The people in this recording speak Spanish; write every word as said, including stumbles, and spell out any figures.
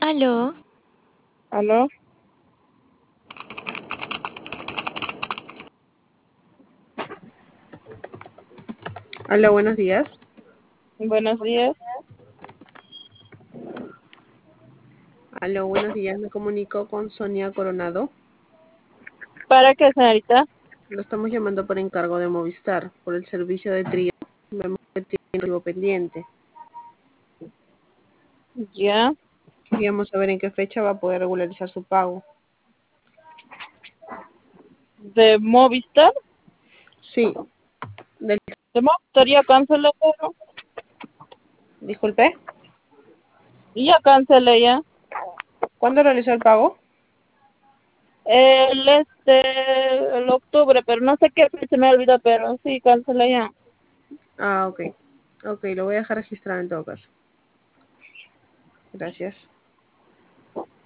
Aló, ¿Aló? Hola, buenos días. Buenos días. Aló, buenos días. Me comunico con Sonia Coronado. ¿Para qué, señorita? Lo estamos llamando por encargo de Movistar, por el servicio de trío. Vemos que tiene algo pendiente. Ya. Queríamos saber en qué fecha va a poder regularizar su pago. ¿De Movistar? Sí. Del... ¿De Movistar ya cancelé? Pero Disculpe. ya cancelé ya. ¿Cuándo realizó el pago? El este, el octubre, pero no sé qué fecha me olvidó, pero sí, cancelé ya. Ah, ok. Ok, lo voy a dejar registrado en todo caso. Gracias.